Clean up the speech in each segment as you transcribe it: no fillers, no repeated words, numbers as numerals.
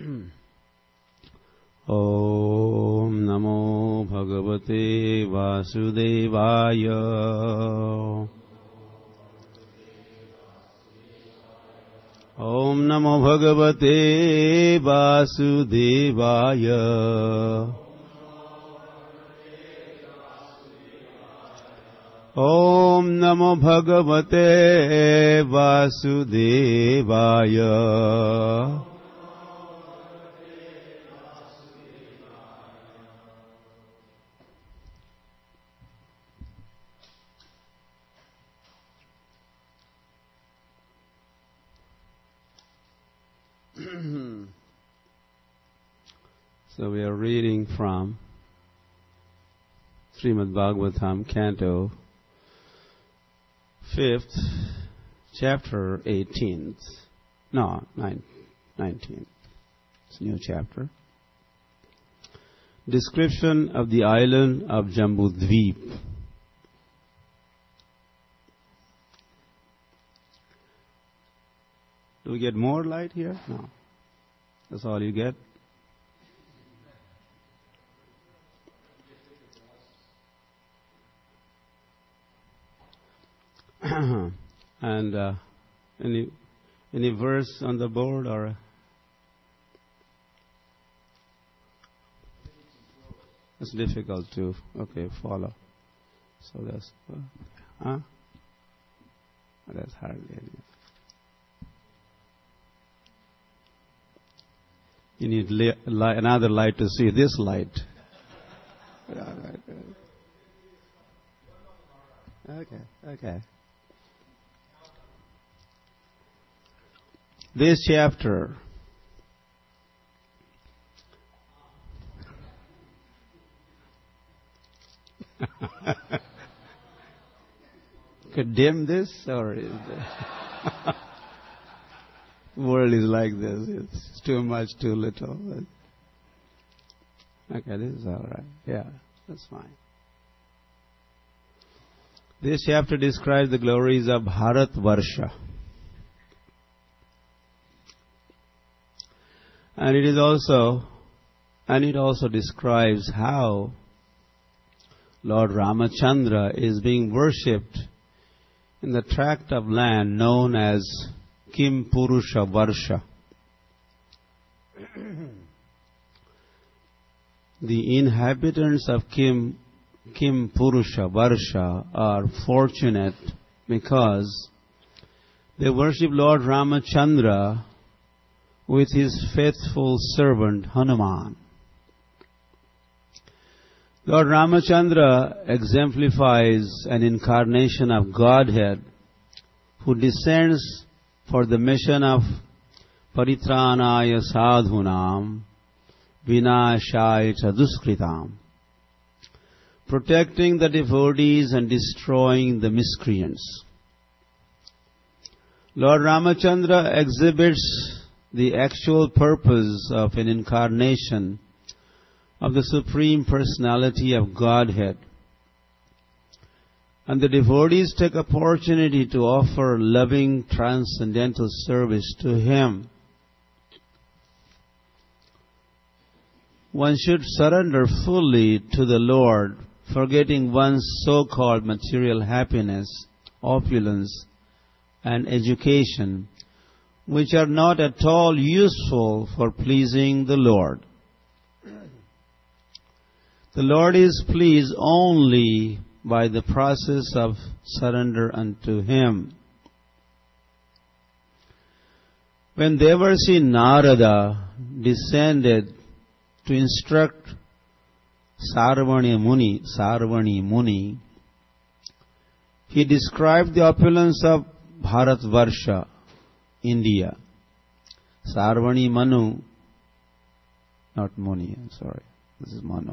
Om Namo Bhagavate Vasudevaya. Om Namo Bhagavate Vasudevaya. Om Namo Bhagavate Vasudevaya. So we are reading from Srimad Bhagavatam, Canto 5th, chapter 18th. No, 19th. It's a new chapter. Description of the island of Jambudvip. Do we get more light here? No. That's all you get? And any verse on the board or? It's difficult to follow. So that's that's hardly any. You need another light to see this light. Okay. This chapter could dim this, or is the world is like this? It's too much, too little. Okay, this is all right. Yeah, that's fine. This chapter describes the glories of Bharatvarsha. And it also describes how Lord Ramachandra is being worshipped in the tract of land known as Kim Purusha Varsha. The inhabitants of Kim Purusha Varsha are fortunate because they worship Lord Ramachandra with his faithful servant Hanuman. Lord Ramachandra exemplifies an incarnation of Godhead who descends for the mission of Paritranaya Sadhunam Vinashaya Duskritam, protecting the devotees and destroying the miscreants. Lord Ramachandra exhibits the actual purpose of an incarnation of the Supreme Personality of Godhead. And the devotees take opportunity to offer loving transcendental service to Him. One should surrender fully to the Lord, forgetting one's so-called material happiness, opulence, and education, which are not at all useful for pleasing the Lord. The Lord is pleased only by the process of surrender unto Him. When Devarsi Narada descended to instruct Sarvani Muni, he described the opulence of Bharatvarsha, India. Sarvani Manu, not Muni, sorry, this is Manu.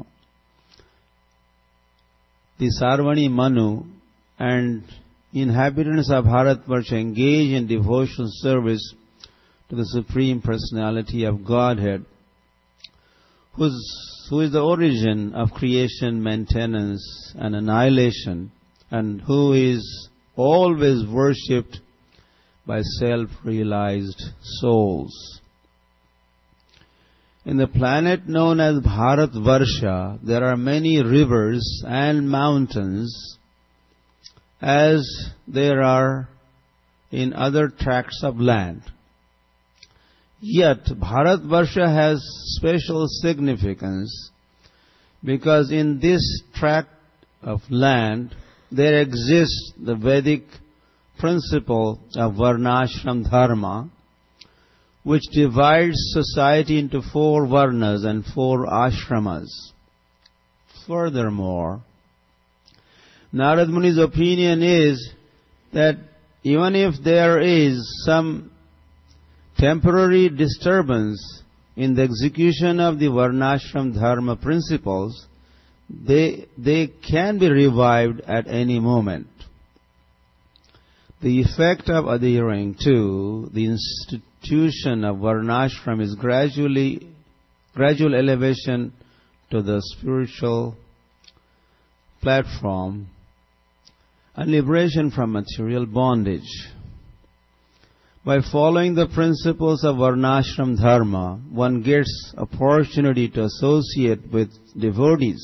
The Sarvani Manu and inhabitants of Bharatvarsha engage in devotional service to the Supreme Personality of Godhead, who is the origin of creation, maintenance, and annihilation, and who is always worshipped by self-realized souls. In the planet known as Bharatvarsha, there are many rivers and mountains as there are in other tracts of land. Yet, Bharatvarsha has special significance because in this tract of land there exists the Vedic principle of Varnashram Dharma, which divides society into 4 Varnas and 4 Ashramas. Furthermore, Narad Muni's opinion is that even if there is some temporary disturbance in the execution of the Varnashram Dharma principles, they can be revived at any moment. The effect of adhering to the institution of Varnashram is gradual elevation to the spiritual platform and liberation from material bondage. By following the principles of Varnashram Dharma, one gets opportunity to associate with devotees.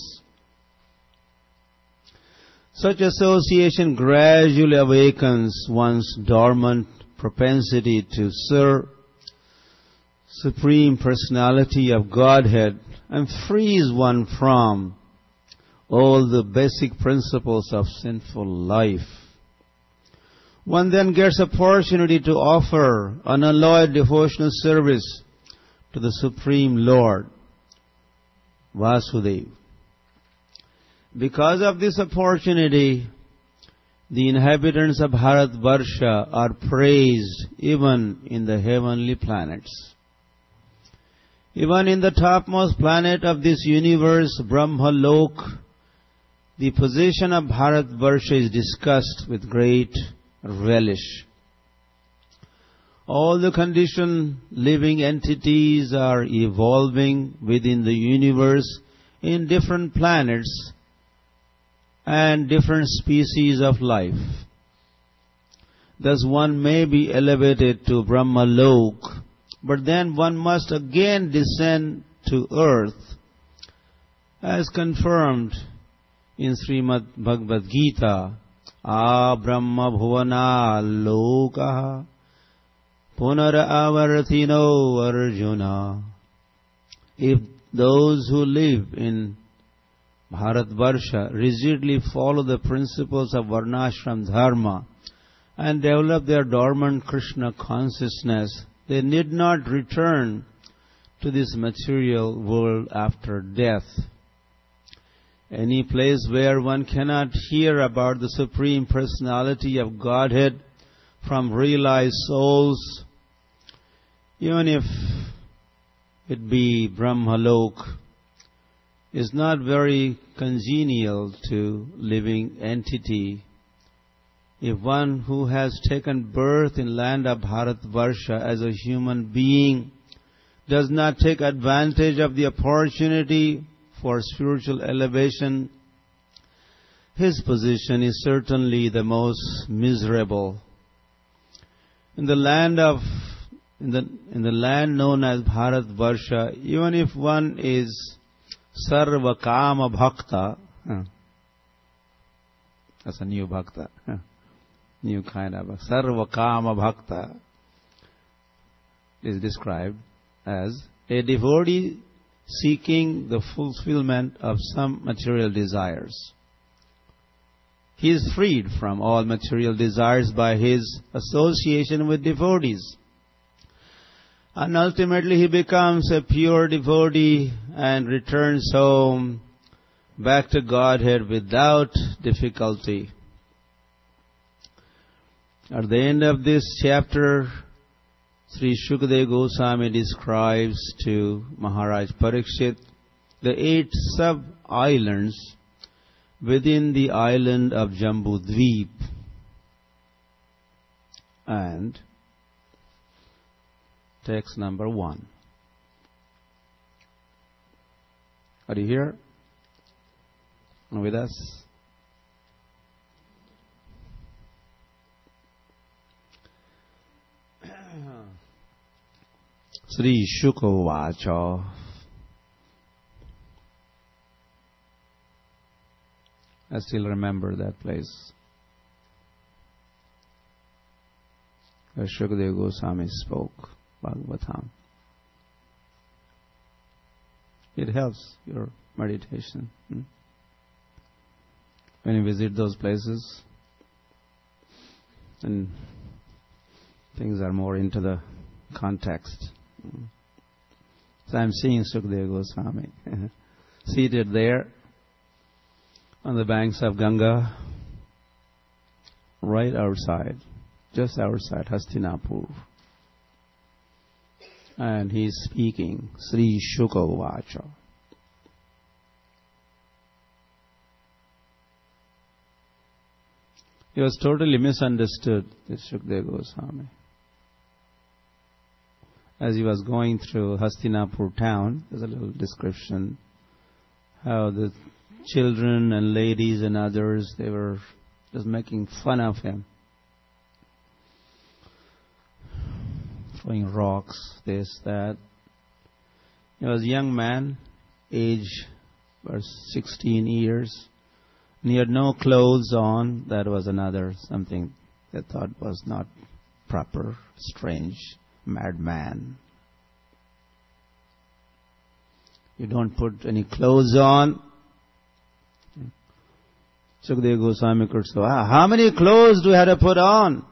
Such association gradually awakens one's dormant propensity to serve Supreme Personality of Godhead and frees one from all the basic principles of sinful life. One then gets opportunity to offer unalloyed devotional service to the Supreme Lord, Vasudeva. Because of this opportunity, the inhabitants of Bharatvarsha are praised even in the heavenly planets. Even in the topmost planet of this universe, Brahmalok, the position of Bharatvarsha is discussed with great relish. All the conditioned living entities are evolving within the universe in different planets and different species of life. Thus one may be elevated to Brahmalok, but then one must again descend to earth, as confirmed in Srimad Bhagavad Gita, Brahma Bhuvana Lokaha Punara Avartino Arjuna. If those who live in Bharatvarsha rigidly follow the principles of Varnashram Dharma and develop their dormant Krishna consciousness, they need not return to this material world after death. Any place where one cannot hear about the Supreme Personality of Godhead from realized souls, even if it be Brahmalok, is not very congenial to living entity. If one who has taken birth in land of Bharatvarsha as a human being does not take advantage of the opportunity for spiritual elevation, his position is certainly the most miserable. In the land known as Bharatvarsha, even if one is Sarva Kama Bhakta, that's a new Bhakta, new kind of Sarva Kama Bhakta is described as a devotee seeking the fulfillment of some material desires. He is freed from all material desires by his association with devotees. And ultimately he becomes a pure devotee and returns home back to Godhead without difficulty. At the end of this chapter, Sri Shukadeva Goswami describes to Maharaj Parikshit the 8 sub-islands within the island of Jambudvip. And text number 1. Are you here? With us? Sri Shuka Vacha. I still remember that place where Shukadeva Goswami spoke Bhagavatam. It helps your meditation. When you visit those places, and things are more into the context. So I'm seeing Shukadeva Goswami seated there on the banks of Ganga, right outside, just outside Hastinapur. And he's speaking, Sri Shuka Vacha. He was totally misunderstood, this Shukadeva Goswami. As he was going through Hastinapur town, there's a little description how the children and ladies and others, they were just making fun of him. Throwing rocks, this, that. He was a young man, age was 16 years. And he had no clothes on. That was another something they thought was not proper, strange, madman. You don't put any clothes on. Shukadeva Goswami could say, how many clothes do you have to put on?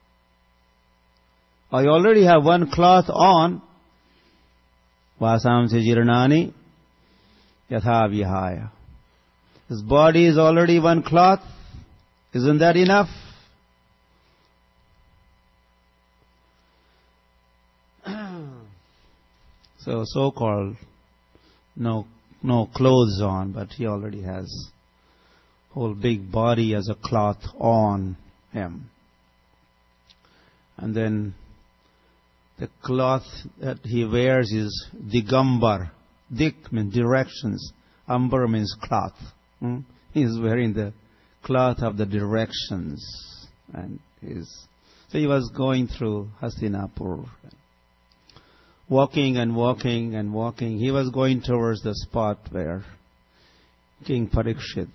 Or you already have one cloth on. Vasam se jirnani yatha vihaya. His body is already one cloth. Isn't that enough? So-called no clothes on, but he already has whole big body as a cloth on him. And then the cloth that he wears is digambar. Dik means directions. Ambar means cloth. He is wearing the cloth of the directions. And so he was going through Hastinapur, walking and walking and walking. He was going towards the spot where King Parikshit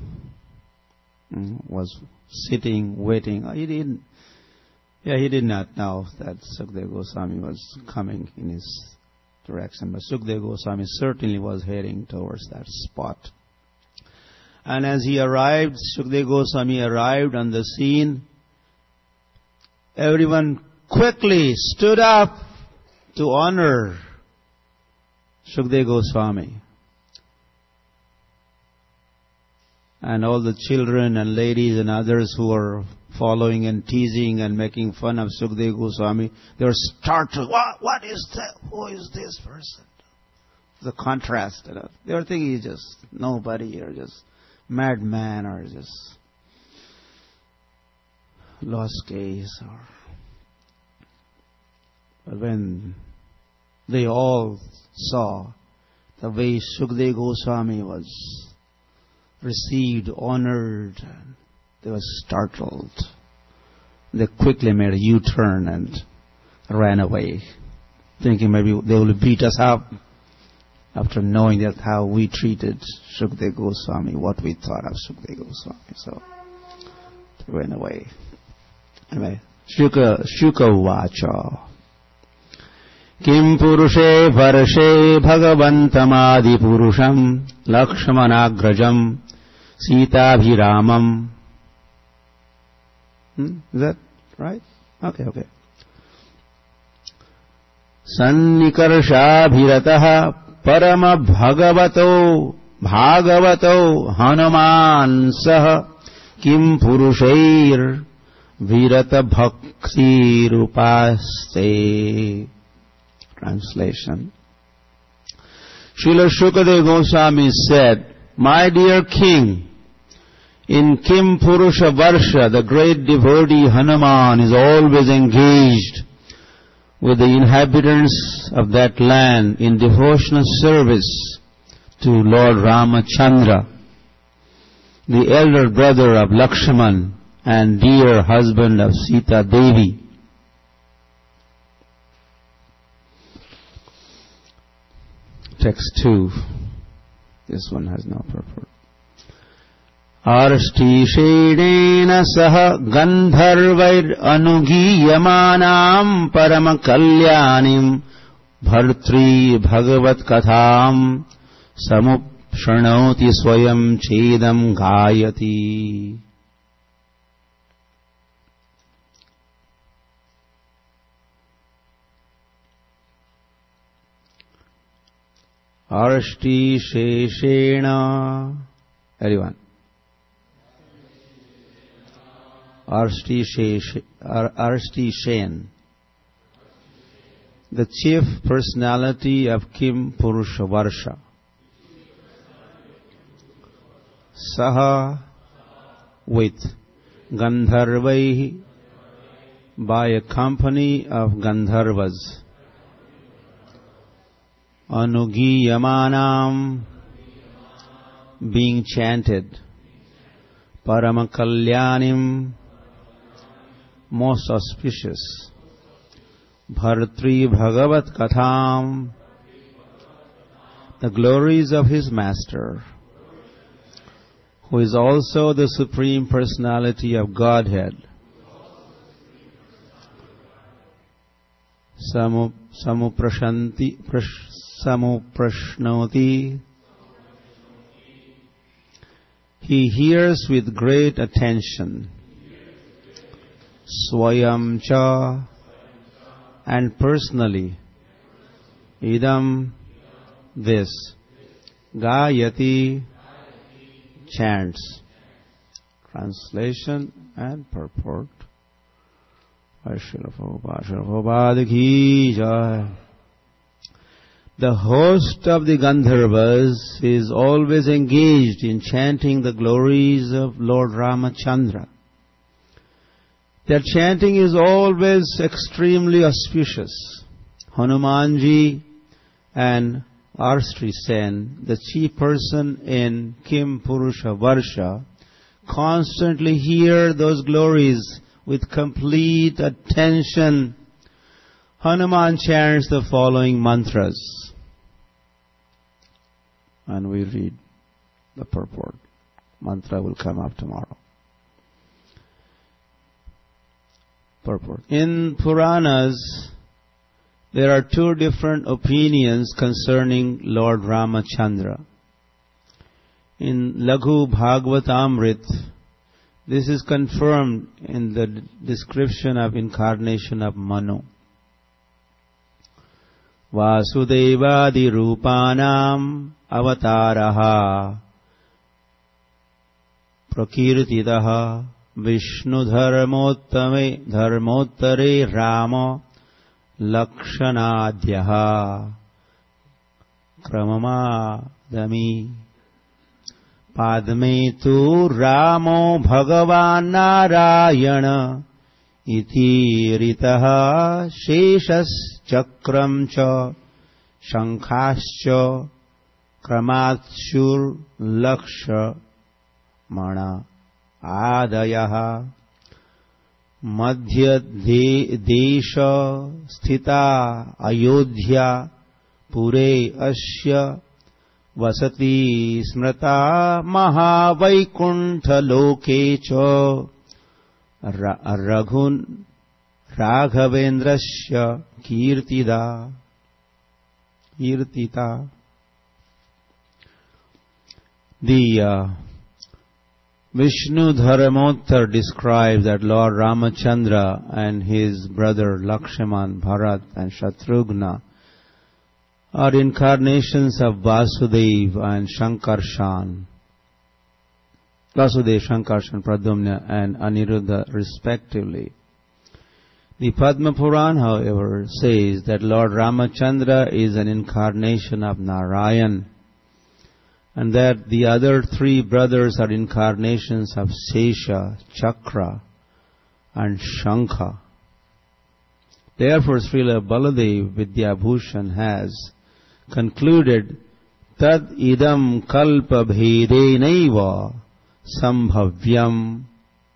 was sitting, waiting. He did not know that Shukadeva Goswami was coming in his direction. But Shukadeva Goswami certainly was heading towards that spot. And as he arrived, Shukadeva Goswami arrived on the scene, everyone quickly stood up to honor Shukadeva Goswami. And all the children and ladies and others who were following and teasing and making fun of Shukadeva Goswami, they were startled. What is that? Who is this person? The contrast. They were thinking he's just nobody or just madman or just lost case. But when they all saw the way Shukadeva Goswami was received, honored, they were startled. They quickly made a U-turn and ran away, thinking maybe they will beat us up after knowing that how we treated Shukadeva Goswami, what we thought of Shukadeva Goswami. So they ran away. Anyway, Shuka Vacha. Kim Purushe Varshe Bhagavantamadi Purusham Lakshmanagrajam Sitabhiramam. Is that right? Okay. Sannikarshabhirataha Parama Bhagavato Hanuman Saha Kim Purushair Virata Bhakti Rupaste. Translation. Srila Shukadeva Goswami said, my dear king, in Kim Purusha Varsha, the great devotee Hanuman is always engaged with the inhabitants of that land in devotional service to Lord Ramachandra, the elder brother of Lakshman and dear husband of Sita Devi. Text 2. This one has no purport. आर्ष्टिशेणेन सह गन्धर्वैरनुगीयमानाम् परमकल्याणिम् भर्त्री भगवत्कथाम् समुपशृणोति स्वयं चेदम् गायति. Arshti-sheshena. Everyone. Arshti-shen. The chief personality of Kim Purusha Varsha. Saha, with Gandharvaihi, by a company of Gandharvas. Anugiyamanam, being chanted. Paramakalyanim, most auspicious. Bhartri Bhagavat Katham, the glories of his master, who is also the Supreme Personality of Godhead. Samuprashnoti. He hears with great attention. Swayam cha, and personally. Idam, this. Gayati, chants. Translation and purport. The host of the Gandharvas is always engaged in chanting the glories of Lord Ramachandra. Their chanting is always extremely auspicious. Hanumanji and Arshti-sen, the chief person in Kim Purusha Varsha, constantly hear those glories with complete attention. Hanuman chants the following mantras. And we read the purport. Mantra will come up tomorrow. Purport. In Puranas, there are two different opinions concerning Lord Ramachandra. In Laghu Bhagavatamrit, this is confirmed in the description of incarnation of Manu. Vasudevadi Rupanam Avataraha Prakirtidaha Vishnu Dharmottare Rama Lakshanadhyaha Kramamadami Padme tu Ramo Bhagavan Narayana Iti Ritaha Sheshas Chakram Cha Shankhascha Kramatshur Laksha Mana Adayaha Madhya Desha Sthita Ayodhya Pure Asya Vasati Smrata Mahavaikuntha Loke Cha Raghun Raghavendrasya Kirtita. The Vishnu Dharmottar describes that Lord Ramachandra and his brother Lakshman, Bharat and Shatrughna are incarnations of Vasudev and Shankarshan. Vasudev, Shankarshan, Pradyumna and Aniruddha respectively. The Padma Puran, however, says that Lord Ramachandra is an incarnation of Narayan, and that the other three brothers are incarnations of Sesha, Chakra, and Shankha. Therefore, Srila Baladev Vidyabhushan has concluded, Tad idam kalpa bhedenaiva sambhavyam.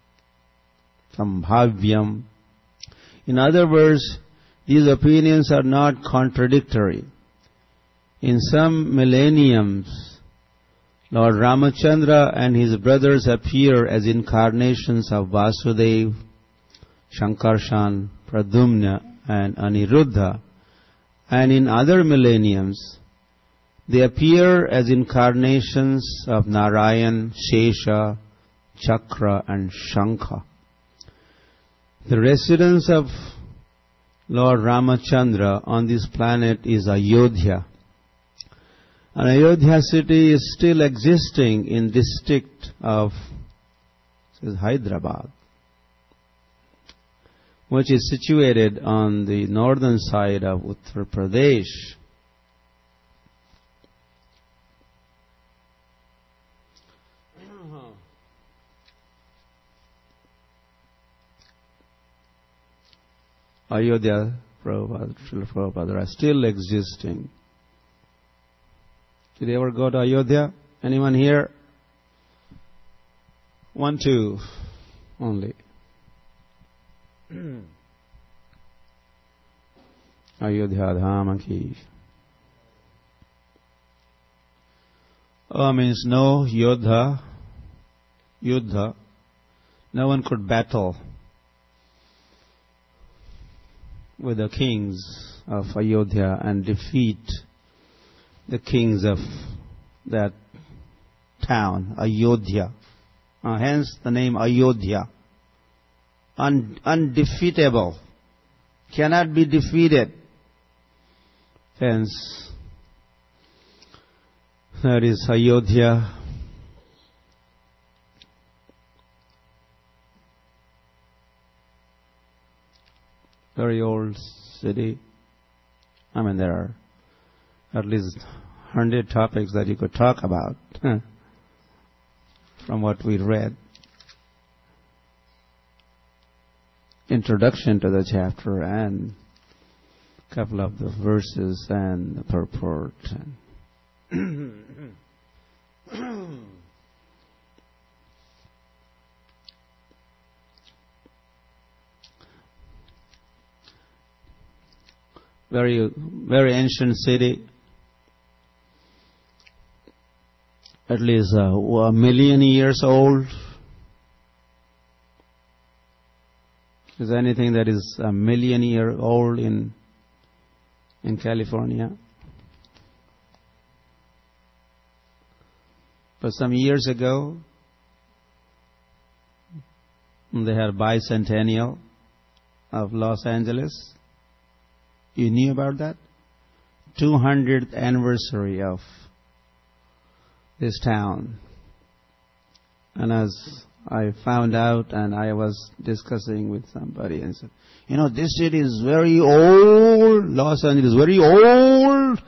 In other words, these opinions are not contradictory. In some millenniums, Lord Ramachandra and his brothers appear as incarnations of Vasudev, Shankarshan, Pradyumna and Aniruddha, and in other millenniums they appear as incarnations of Narayan, Shesha, Chakra and Shankha. The residence of Lord Ramachandra on this planet is Ayodhya. And Ayodhya city is still existing in district of Hyderabad, which is situated on the northern side of Uttar Pradesh. Ayodhya, Prabhupada, are still existing. Did you ever go to Ayodhya? Anyone here? 1, 2 only. Ayodhya Dhama ki. Means no Yodha. Yuddha. No one could battle with the kings of Ayodhya and defeat the kings of that town, Ayodhya. Hence the name Ayodhya. Undefeatable. Cannot be defeated. Hence, that is Ayodhya. Very old city. There are at least 100 topics that you could talk about from what we read. Introduction to the chapter and a couple of the verses and the purport. Very, very ancient city. At least a million years old. Is there anything that is a million year old in California? But some years ago, they had bicentennial of Los Angeles. You knew about that? 200th anniversary of this town. And as I found out, and I was discussing with somebody and said, this city is very old. Los Angeles is very old.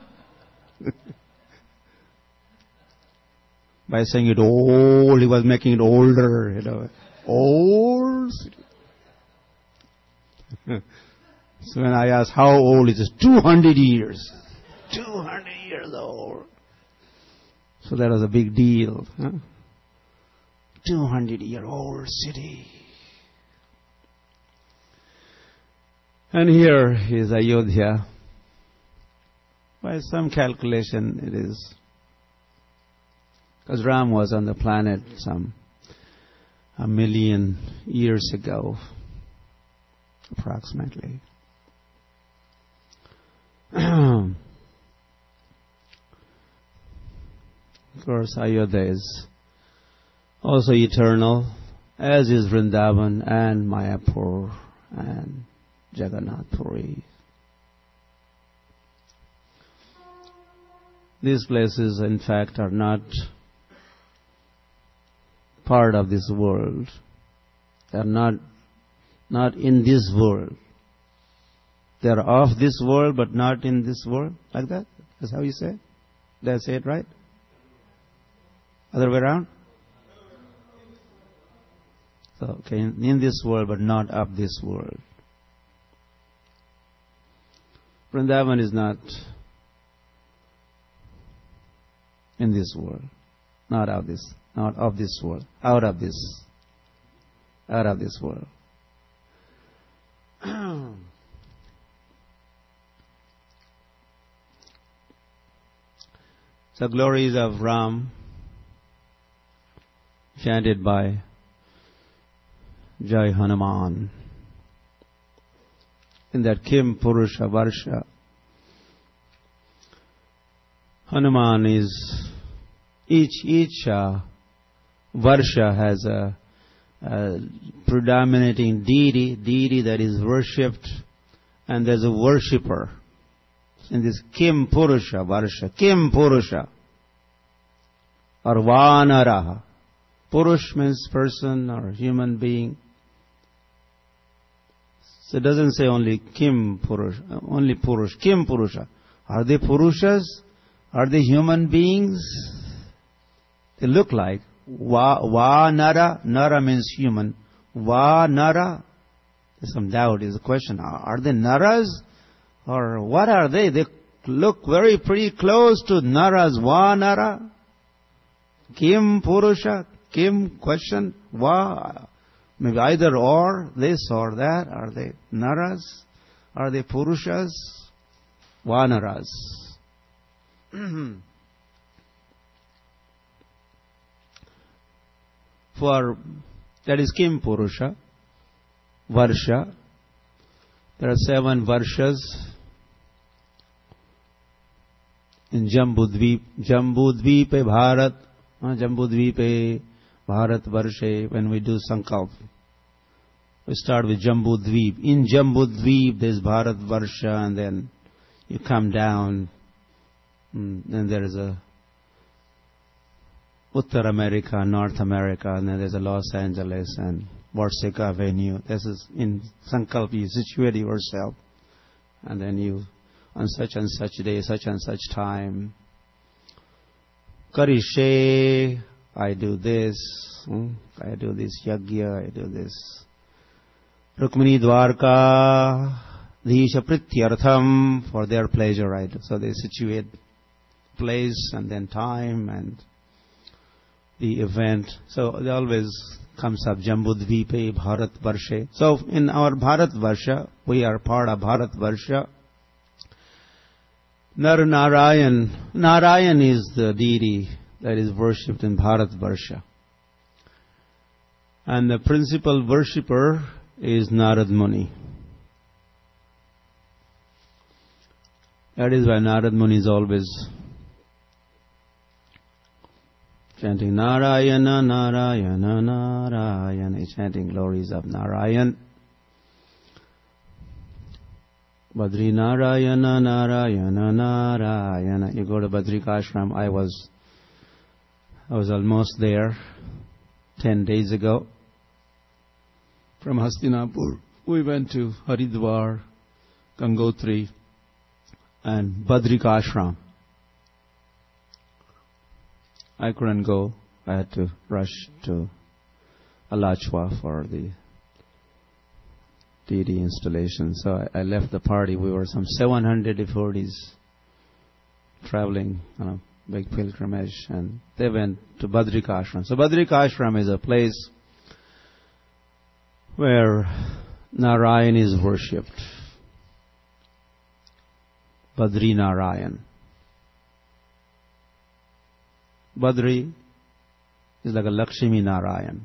By saying it old, he was making it older, Old city. So when I asked how old, he says 200 years. 200 years old. So that was a big deal. 200-year-old city. And here is Ayodhya. By some calculation it is. Because Ram was on the planet some 1 million years ago, approximately. Of course, Ayodhya is also eternal, as is Vrindavan and Mayapur and Jagannath Puri. These places, in fact, are not part of this world. They are not in this world. They are of this world, but not in this world. Like that? That's how you say it? Did I say it right? Other way around? So, okay, in this world, but not of this world. Vrindavan is not in this world. Not of this world. Out of this world. The glories of Ram chanted by Jai Hanuman. In that Kim Purusha Varsha, Hanuman is, each Varsha has a predominating deity that is worshipped, and there's a worshipper. In this Kim Purusha Varsha, Kim Purusha, or Vanara. Purush means person or human being. So it doesn't say only Kim Purusha, only Purush, Kim Purusha. Are they Purushas? Are they human beings? They look like. Nara. Nara means human. Nara. There's some doubt is the question. Are they Naras? Or what are they? They look pretty close to Naras. Nara. Kim Purusha. Kim question. Maybe either or, this or that. Are they Naras? Are they Purushas? Vanaras. For that is Kim Purusha Varsha. There are 7 Varshas in Jambudvipe Bharat, Jambudvipe Bharat Varshe. When we do Sankalp, we start with Jambudvipe. In Jambudvipe there is Bharat Varsha, and then you come down, and there is a Uttar America, North America, and then there's a Los Angeles and Varsika Avenue. This is in Sankalp, you situate yourself, and then you, on such and such day, such and such time, Karishe, I do this, I do this yagya, I do this. Rukmini Dwarka, Dhisha Prityartham, for their pleasure, I do. So they situate place and then time and the event. So it always comes up Jambudvipe Bharat Varshe. So in our Bharat Varsha, we are part of Bharat Varsha. Narayan. Narayan is the deity that is worshipped in Bharat Varsha. And the principal worshipper is Narad Muni. That is why Narad Muni is always chanting Narayana, Narayana, Narayana. He's chanting glories of Narayan. Badri Narayana, Narayana, Narayana. You go to Badrikashram. I was almost there 10 days ago. From Hastinapur, we went to Haridwar, Gangotri, and Badrikashram. I couldn't go. I had to rush to Alachua for the deity installation. So I left the party. We were some 700 devotees traveling on a big pilgrimage, and they went to Badrikashram. So Badrikashram is a place where Narayan is worshipped. Badri Narayan. Badri is like a Lakshmi Narayan.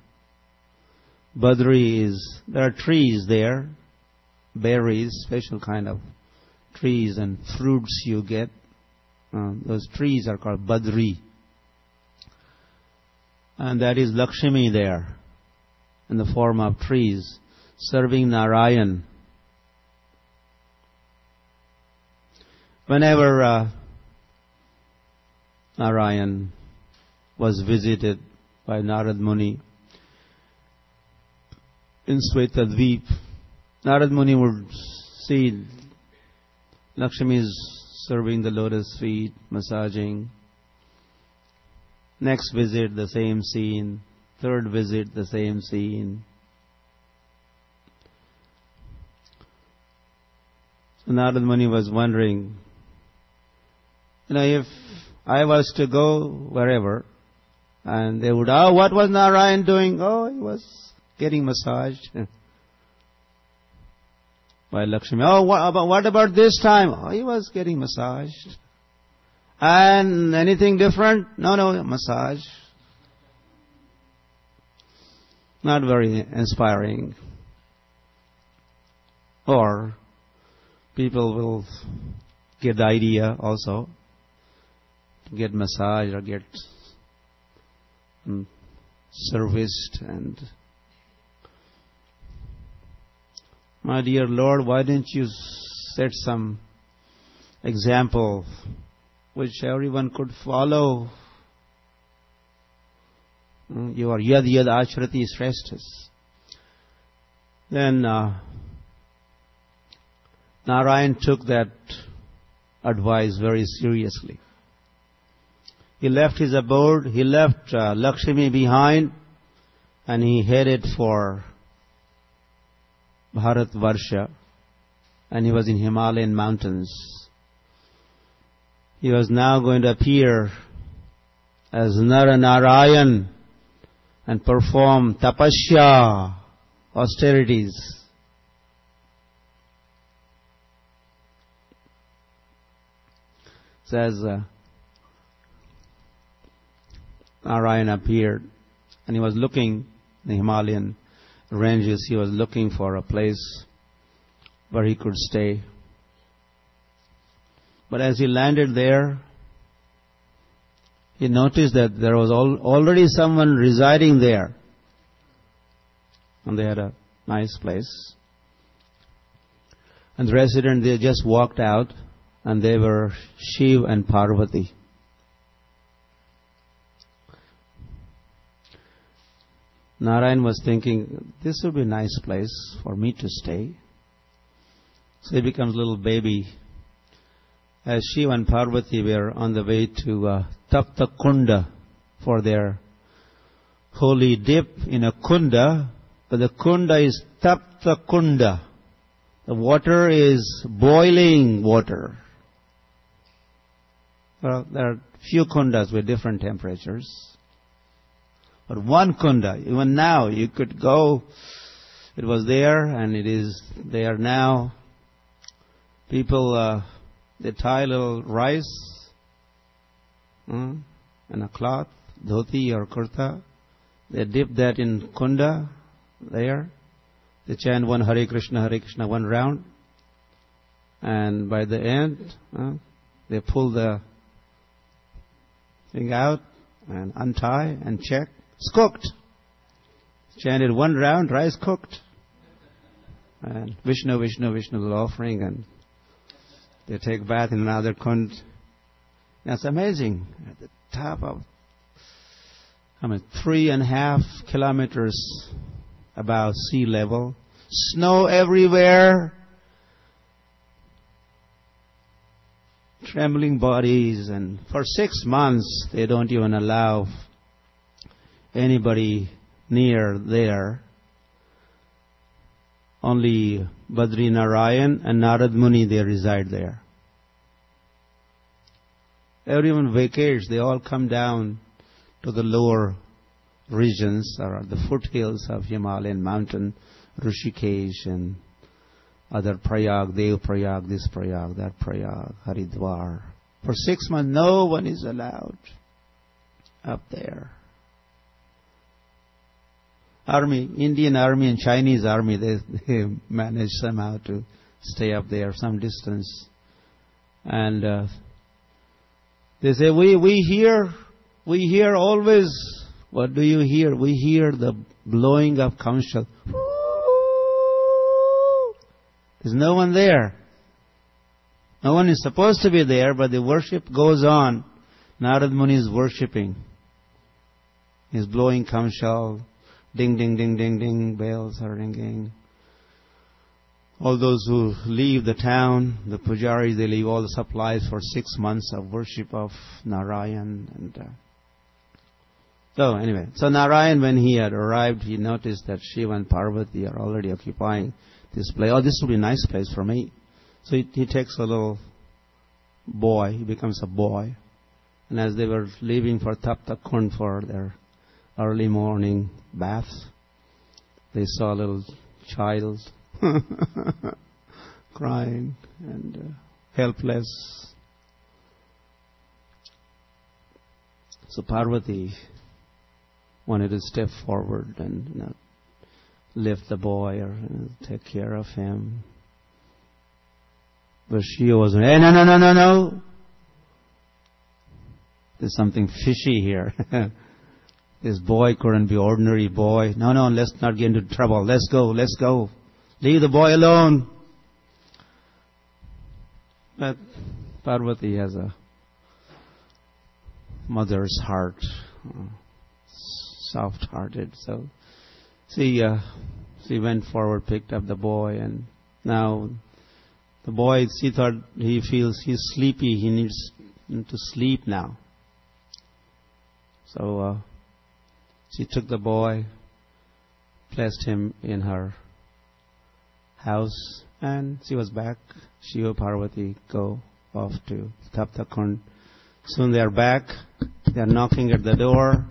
Badri is, there are trees there, berries, special kind of trees and fruits you get. Those trees are called Badri. And that is Lakshmi there, in the form of trees, serving Narayan. Whenever Narayan was visited by Narad Muni in Svetadvip, Narad Muni would see Lakshmi is serving the lotus feet, massaging. Next visit, the same scene. Third visit, the same scene. So Narad Muni was wondering, if I was to go wherever, and they would, what was Narayan doing? He was getting massaged by Lakshmi. What about this time? He was getting massaged. And anything different? No, massage. not very inspiring. Or people will get the idea also to get massage or get serviced. And my dear Lord, why didn't you set some example which everyone could follow? You are yad yad acharati shreshtas. Then Narayan took that advice very seriously. He left his abode, he left Lakshmi behind, and he headed for Bharatvarsha, and he was in Himalayan mountains. He was now going to appear as Narayan and perform tapasya, austerities. Says Narayan appeared, and he was looking in the Himalayan ranges. He was looking for a place where he could stay. But as he landed there, he noticed that there was already someone residing there. And they had a nice place. And the resident, they just walked out, and they were Shiv and Parvati. Narayan was thinking, this would be a nice place for me to stay. So he becomes a little baby. As Shiva and Parvati were on the way to Tapta Kunda for their holy dip in a kunda, but the kunda is Tapta Kunda. The water is boiling water. Well, there are few kundas with different temperatures. But one kunda, even now, you could go, it was there and it is there now. People, they tie a little rice and a cloth, dhoti or kurta. They dip that in kunda there. They chant one Hare Krishna, one round. And by the end, they pull the thing out and untie and check. It's cooked. Chanted one round, rice cooked. And Vishnu, the offering, and they take bath in another kund. That's amazing. At the top of, 3.5 kilometers above sea level. Snow everywhere. Trembling bodies. And for 6 months, they don't even allow anybody near there. Only Badri Narayan and Narad Muni, they reside there. Everyone vacates. They all come down to the lower regions, or the foothills of Himalayan mountain, Rishikesh and other Prayag, Dev Prayag, this Prayag, that Prayag, Haridwar. For 6 months, no one is allowed up there. Army, Indian army and Chinese army, they managed somehow to stay up there some distance. And they say, we hear always. What do you hear? We hear the blowing of conch shell. There's no one there. No one is supposed to be there, but the worship goes on. Narad Muni is worshipping. He's blowing conch shell. Ding, ding, ding, ding, ding. Bells are ringing. All those who leave the town, the pujaris, they leave all the supplies for 6 months of worship of Narayan. And so anyway, so Narayan, when he had arrived, he noticed that Shiva and Parvati are already occupying this place. Oh, this will be a nice place for me. So he takes a little boy. He becomes a boy. And as they were leaving for Tapta Kund for their early morning bath, they saw a little child crying and helpless. So Parvati wanted to step forward and lift the boy or take care of him. But Shiva was, hey, no. There's something fishy here. This boy couldn't be ordinary boy. No, let's not get into trouble. Let's go. Leave the boy alone. But Parvati has a mother's heart, soft-hearted. So she went forward, picked up the boy, and now the boy, she thought he feels he's sleepy. He needs to sleep now. So she took the boy, placed him in her house, and she was back. Shiva Parvati go off to Taptakund. Soon they are back. They are knocking at the door,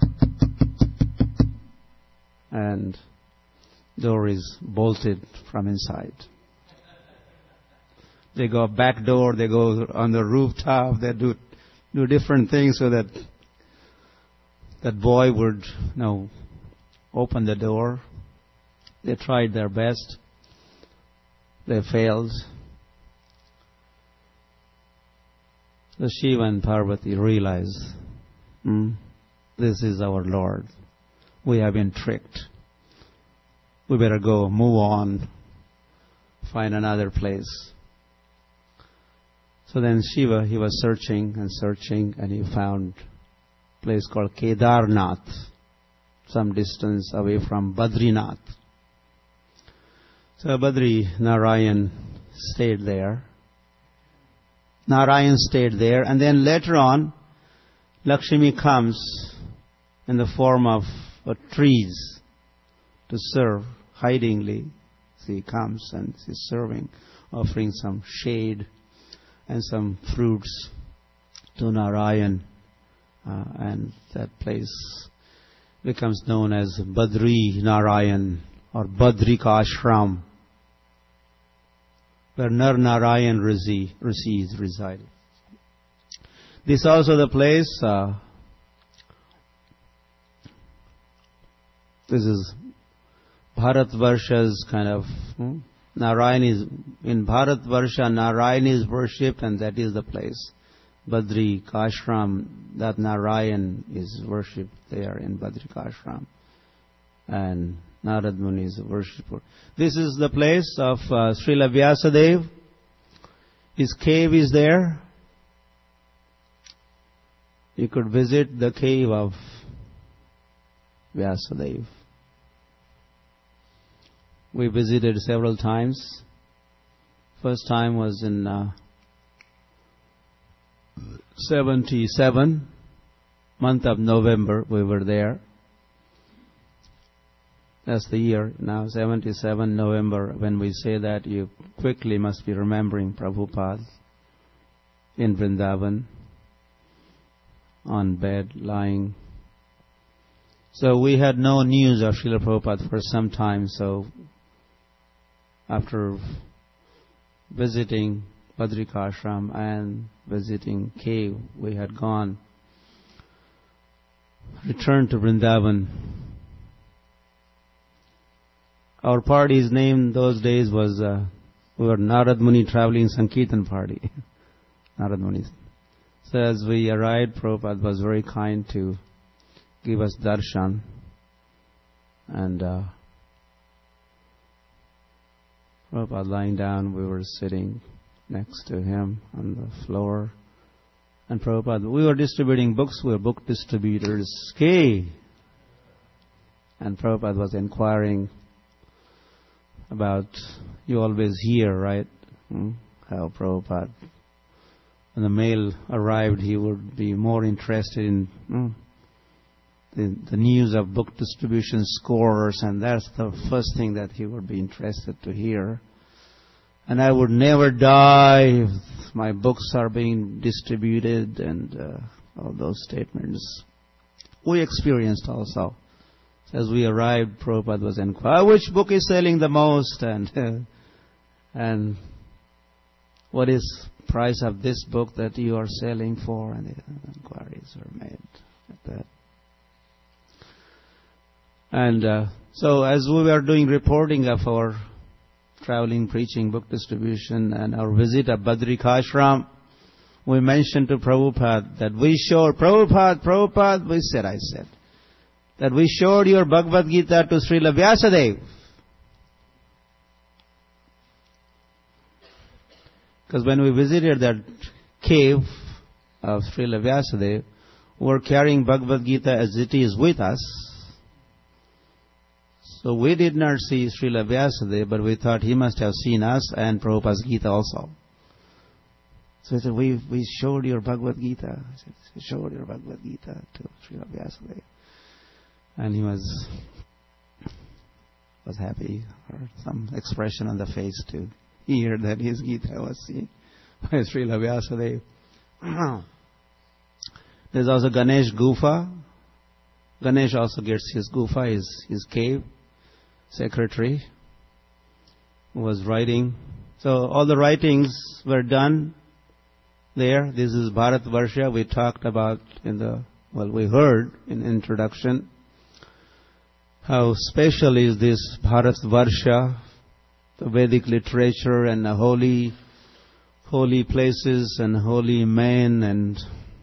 and door is bolted from inside. They go back door. They go on the rooftop. They do different things so that that boy would open the door. They tried their best. They failed. So Shiva and Parvati realized, this is our Lord. We have been tricked. We better go, move on, find another place. So then Shiva, he was searching, and he found a place called Kedarnath, some distance away from Badrinath. So Badri Narayan stayed there. And then later on, Lakshmi comes in the form of trees to serve. Hidingly, she comes and she's serving, offering some shade and some fruits to Narayan. And that place becomes known as Badri Narayan or Badrika where Nar Narayan reside. This is also the place, this is Bharatvarsha's kind of, Narayan is, in Bharatvarsha, Narayan is worshipped, and that is the place. Badrika Ashram, that Narayan is worshipped there in Badrika Ashram. And Narad Muni is a worshipper. This is the place of Srila Vyasadeva. His cave is there. You could visit the cave of Vyasadeva. We visited several times. First time was in 77, month of November, we were there. That's the year now, 77 November. When we say that, you quickly must be remembering Prabhupada in Vrindavan, on bed, lying. So we had no news of Srila Prabhupada for some time. So after visiting Badrika Ashram and visiting cave, we had returned to Vrindavan. Our party's name those days was, we were Narad Muni Traveling Sankirtan Party. Narad Muni. So as we arrived, Prabhupada was very kind to give us darshan. And Prabhupada lying down, we were sitting next to him on the floor. And Prabhupada, we were distributing books, we were book distributors. Okay. And Prabhupada was inquiring about, you always hear, right? How Prabhupada, when the mail arrived, he would be more interested in the news of book distribution scores, and that's the first thing that he would be interested to hear. And I would never die if my books are being distributed, and all those statements. We experienced also. As we arrived, Prabhupada was inquiring, which book is selling the most, and what is price of this book that you are selling for, and the inquiries were made at that. And So as we were doing reporting of our traveling, preaching, book distribution, and our visit at Badrikashram, we mentioned to Prabhupada that we showed, Prabhupada, I said, that we showed your Bhagavad Gita to Srila Vyasadeva. Because when we visited that cave of Srila Vyasadeva, we were carrying Bhagavad Gita as it is with us. So we did not see Srila Vyasadeva, but we thought he must have seen us and Prabhupada's Gita also. So he said, we showed your Bhagavad Gita. I said, we showed your Bhagavad Gita to Srila Vyasadeva. And he was happy, or some expression on the face to hear that his Gita was seen by Srila Vyasadeva. There's also Ganesh Gufa. Ganesh also gets his Gufa, his cave, secretary, who was writing. So all the writings were done there. This is Bharatvarsha. We talked about we heard in introduction how special is this Bharatvarsha, the Vedic literature and the holy places and holy men, and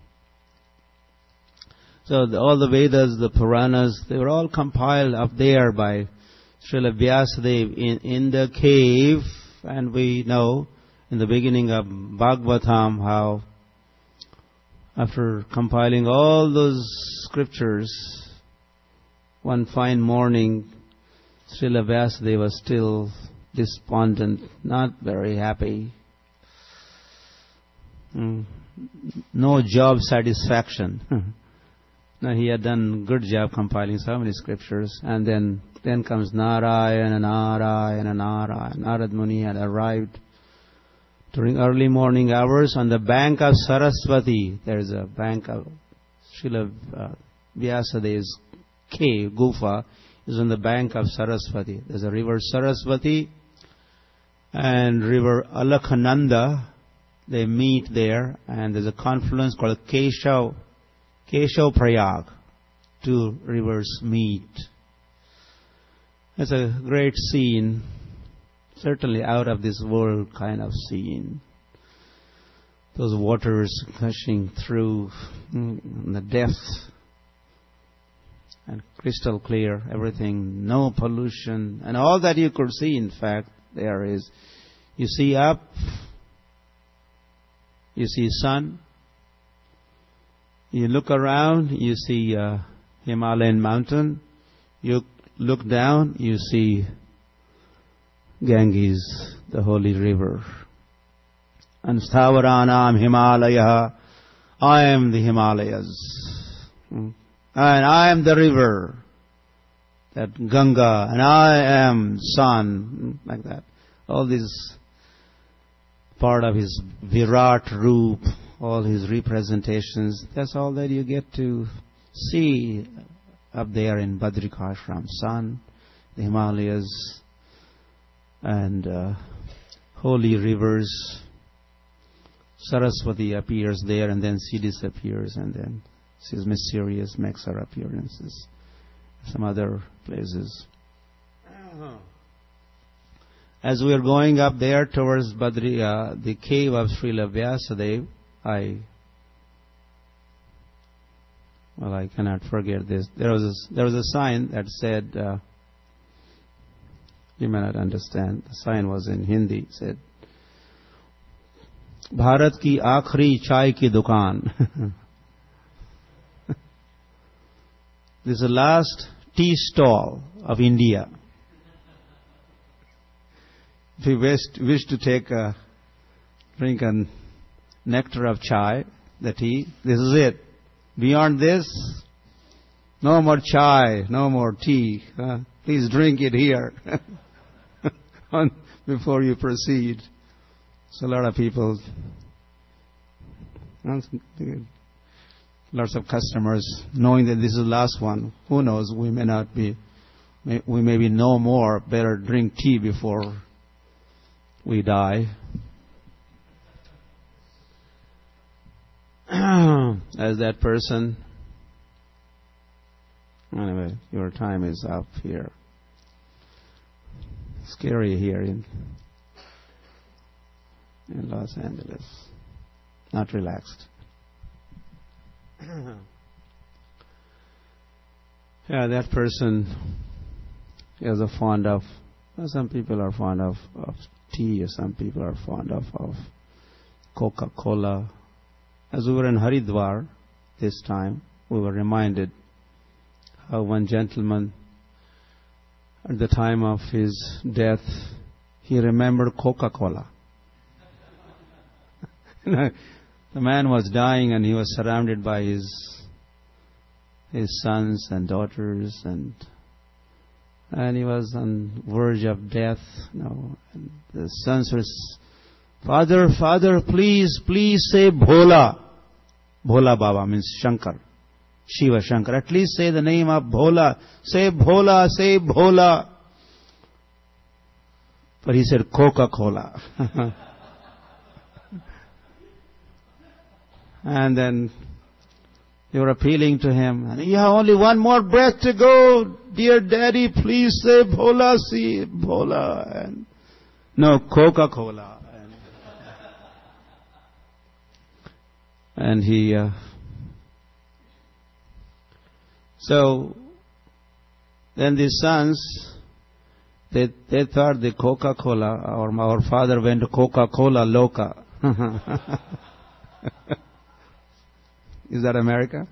so all the Vedas, the Puranas, they were all compiled up there by Srila Vyasadeva in the cave. And we know in the beginning of Bhagavatam how after compiling all those scriptures, one fine morning Srila Vyasadeva was still despondent, not very happy. No job satisfaction. Now he had done good job compiling so many scriptures, and then comes Narayana. Narad Muni had arrived during early morning hours on the bank of Saraswati. There is a bank of Srila Vyasadeva's cave, Gufa, is on the bank of Saraswati. There's a river Saraswati and river Alaknanda. They meet there, and there's a confluence called Keshav Prayag. Two rivers meet. It's a great scene, certainly out of this world kind of scene. Those waters gushing through the depths, and crystal clear, everything, no pollution, and all that you could see, in fact, there is. You see up, you see sun. You look around, you see Himalayan mountain. You look down, you see Ganges, the holy river. And Stavaranam Himalaya, I am the Himalayas. And I am the river, that Ganga, and I am sun, like that. All this part of his Virat Roop, all his representations, that's all that you get to see up there in Badrikashram. Sun, the Himalayas, and holy rivers. Saraswati appears there, and then she disappears, and then she's mysterious, makes her appearances. Some other places. As we are going up there towards the cave of Srila Vyasadeva, I cannot forget this. There was a sign that said, you may not understand. The sign was in Hindi. It said, "Bharat ki aakhri chai ki dukaan." This is the last tea stall of India. If you wish to drink a nectar of chai, the tea, this is it. Beyond this, no more chai, no more tea. Please drink it here before you proceed. So a lot of people, lots of customers, knowing that this is the last one. Who knows? We may be no more. Better drink tea before we die. As that person. Anyway, your time is up here. scary here in Los Angeles. Not relaxed. Yeah, that person is fond of, some people are fond of tea, or some people are fond of Coca-Cola. As we were in Haridwar this time, we were reminded how one gentleman, at the time of his death, he remembered Coca-Cola. The man was dying and he was surrounded by his sons and daughters, and he was on verge of death. And the sons were, Father, please say Bhola. Bhola Baba means Shankar. Shiva Shankar. At least say the name of Bhola. Say Bhola, say Bhola. But he said Coca-Cola. And then they were appealing to him. You have only one more breath to go. Dear Daddy, please say Bhola, see Bhola. And no, Coca-Cola. And he... So, then the sons, they thought the Coca-Cola, our father went to Coca-Cola Loca. Is that America?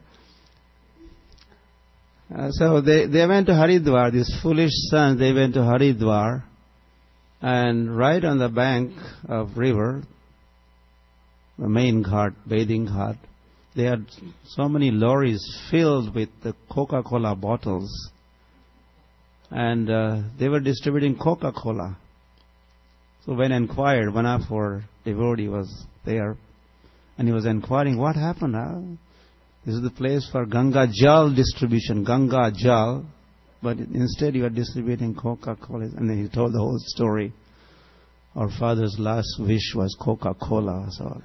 So they went to Haridwar, these foolish sons, they went to Haridwar, and right on the bank of river, the main ghat, bathing ghat, they had so many lorries filled with the Coca-Cola bottles, and they were distributing Coca-Cola. So when inquired, one of our devotee was there, and he was inquiring, what happened? This is the place for Ganga Jal distribution, Ganga Jal, but instead you are distributing Coca-Cola. And then he told the whole story. Our father's last wish was Coca-Cola. So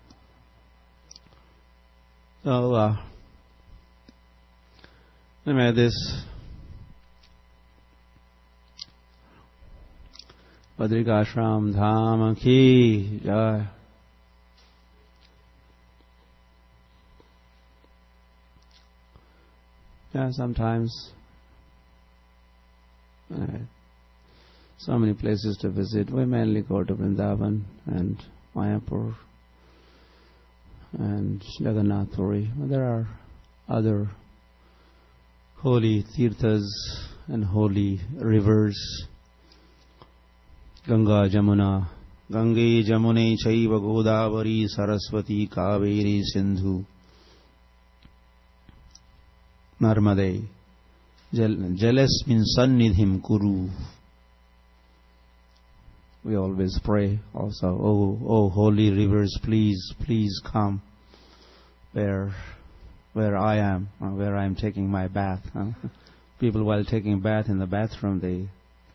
anyway, this Badrikashram Dham Ki Jai. Yeah, sometimes so many places to visit. We mainly go to Vrindavan and Mayapur and Jagannath Puri. There are other holy tirthas and holy rivers. Ganga, Jamuna, Gange, Jamune, Chaiva, Godavari, Saraswati, Kaveri, Sindhu, Narmade, Jalasmin Sannidhim Kuru. We always pray also, oh holy rivers, please come where I am, where I am taking my bath. People while taking a bath in the bathroom, they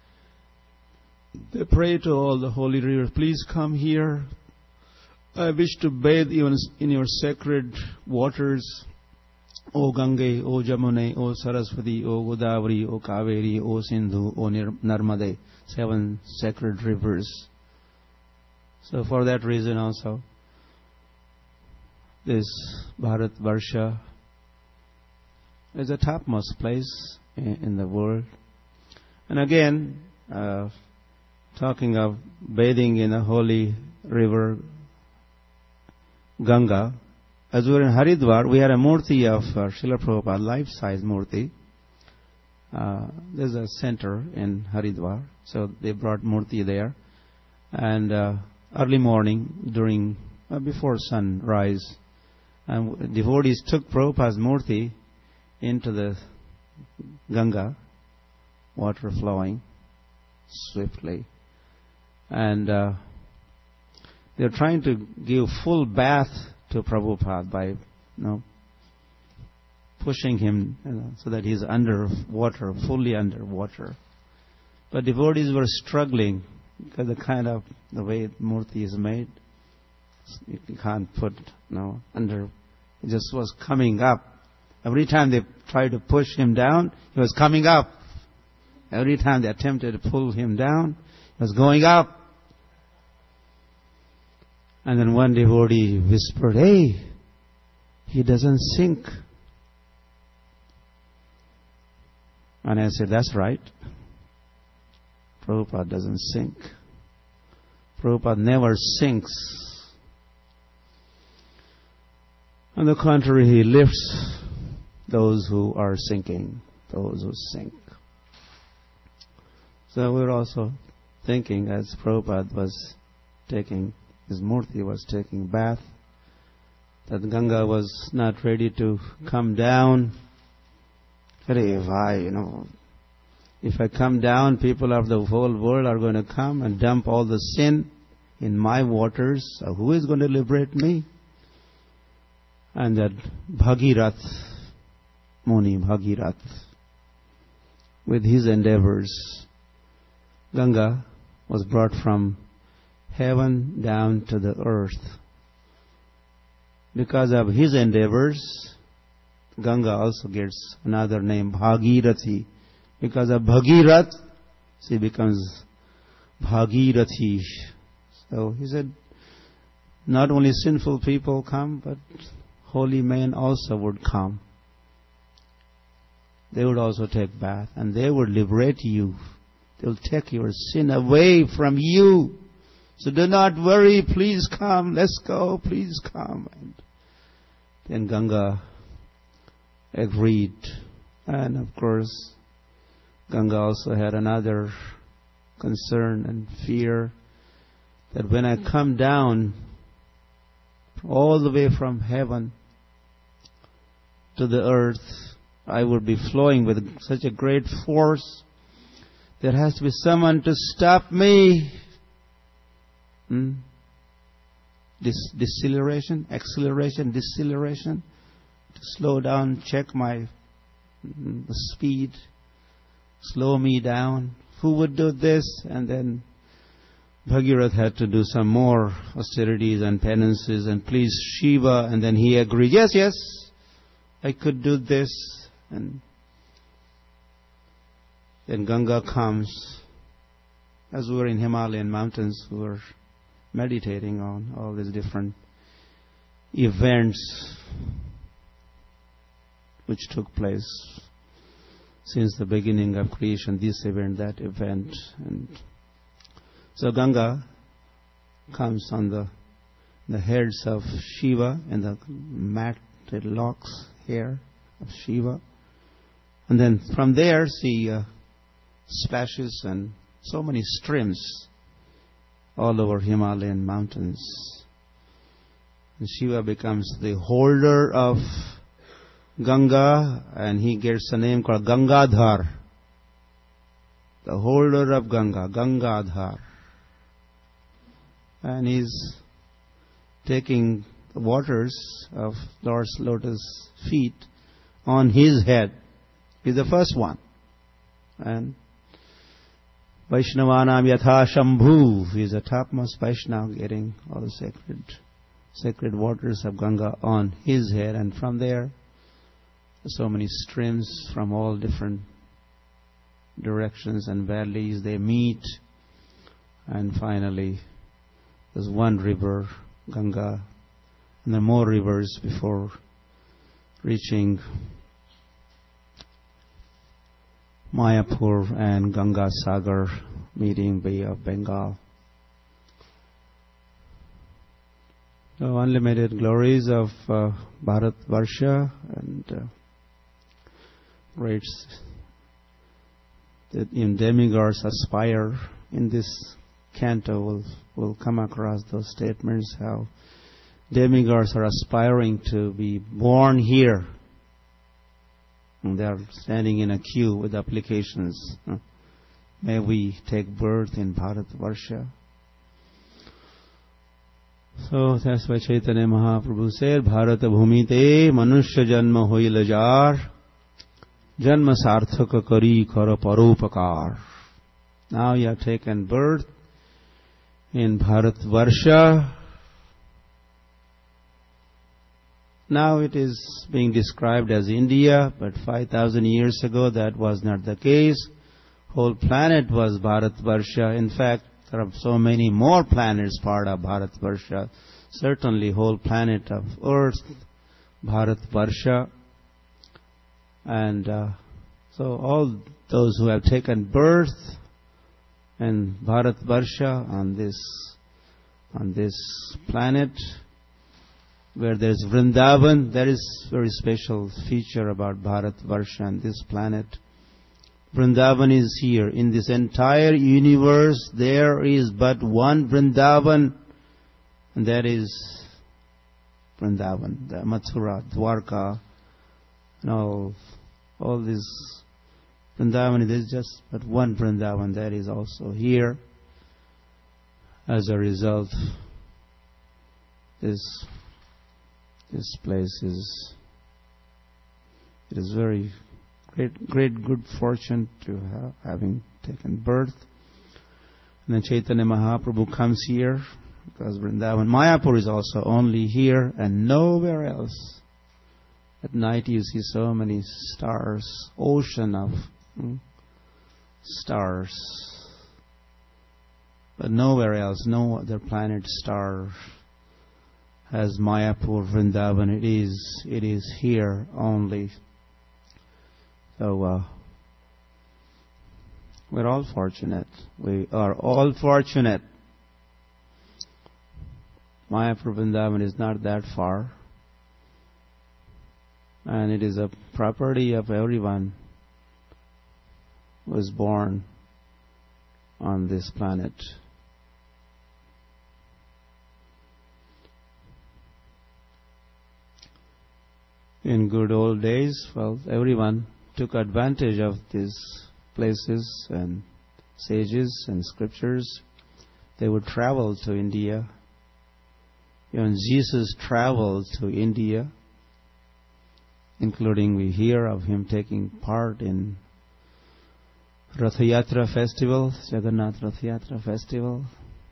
pray to all the holy rivers, please come here. I wish to bathe even in your sacred waters. O Gange, O Jamune, O Saraswati, O Godavari, O Kaveri, O Sindhu, O Narmade, 7 sacred rivers. So for that reason also, this Bharat Varsha is the topmost place in the world. And again, talking of bathing in a holy river, Ganga, as we were in Haridwar, we had a murti of Srila Prabhupada, life-size murti. There's a center in Haridwar, so they brought murti there. And early morning, before sunrise, devotees took Prabhupada's murti into the Ganga, water flowing swiftly. And they're trying to give full bath to Prabhupada by, pushing him, so that he's under water, fully under water. But devotees were struggling because the way murti is made, you can't put, under. It just was coming up. Every time they tried to push him down, he was coming up. Every time they attempted to pull him down, he was going up. And then one devotee whispered, "Hey, he doesn't sink." And I said, "That's right. Prabhupada doesn't sink. Prabhupada never sinks. On the contrary, he lifts those who are sinking, those who sink." So we're also thinking, as Prabhupada was taking, his murti was taking bath, that Ganga was not ready to come down. If I come down, people of the whole world are going to come and dump all the sin in my waters. So who is going to liberate me? And that Bhagirath, Muni Bhagirath, with his endeavors, Ganga was brought from heaven down to the earth. Because of his endeavors, Ganga also gets another name, Bhagirathi. Because of Bhagirath, she becomes Bhagirathi. So he said, not only sinful people come, but holy men also would come. They would also take bath, and they would liberate you. They will take your sin away from you. So do not worry, please come, let's go, please come. And then Ganga agreed. And of course, Ganga also had another concern and fear, that when I come down all the way from heaven to the earth, I would be flowing with such a great force. There has to be someone to stop me. Deceleration, acceleration, deceleration, to slow down, check my speed, slow me down. Who would do this? And then Bhagirath had to do some more austerities and penances and please Shiva, and then he agreed, yes, I could do this. And then Ganga comes. As we were in Himalayan mountains, we were meditating on all these different events which took place since the beginning of creation, this event, that event. And so Ganga comes on the heads of Shiva and the matted locks hair of Shiva. And then from there she splashes and so many streams all over Himalayan mountains. And Shiva becomes the holder of Ganga, and he gets a name called Gangadhar. The holder of Ganga, Gangadhar. And he's taking the waters of Lord Lotus' feet on his head. He's the first one. And Vaishnavanam Yatha Shambhu, he is the topmost Vaishnava, getting all the sacred waters of Ganga on his head. And from there, so many streams from all different directions and valleys, they meet. And finally, there's one river, Ganga, and there are more rivers before reaching Mayapur and Ganga Sagar, meeting Bay of Bengal. The unlimited glories of Bharat Varsha and great that in demigods aspire. In this canto we'll come across those statements, how demigods are aspiring to be born here. And they are standing in a queue with applications. May we take birth in Bharat Varsha. So that's why Chaitanya Mahaprabhu said, Bharata Bhumite Manushya Janma Hoil Jar Janma Sarthaka Kari Kara Paropakar. Now you have taken birth in Bharat Varsha. Now it is being described as India, but 5,000 years ago that was not the case. whole planet was Bharatvarsha. In fact, there are so many more planets part of Bharatvarsha. Certainly whole planet of Earth, Bharatvarsha. And so all those who have taken birth in Bharatvarsha on this planet, where there is Vrindavan, there is very special feature about Bharatvarsha and this planet. Vrindavan is here. In this entire universe, there is but one Vrindavan, and that is Vrindavan, the Mathura, Dwarka, and all this Vrindavan. There is just but one Vrindavan that is also here. As a result, this place is very great good fortune to having taken birth. And then Chaitanya Mahaprabhu comes here because Vrindavan, Mayapur is also only here and nowhere else. At night you see so many stars, ocean of stars, but nowhere else, no other planet star has Mayapur, Vrindavan. It is here only. So we're all fortunate. We are all fortunate. Mayapur, Vrindavan is not that far, and it is a property of everyone who is born on this planet. In good old days, well, everyone took advantage of these places and sages and scriptures. They would travel to India. Even Jesus traveled to India, including we hear of him taking part in Rath Yatra festival, Jagannath Rath Yatra festival.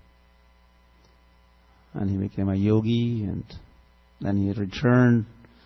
And he became a yogi, and then he returned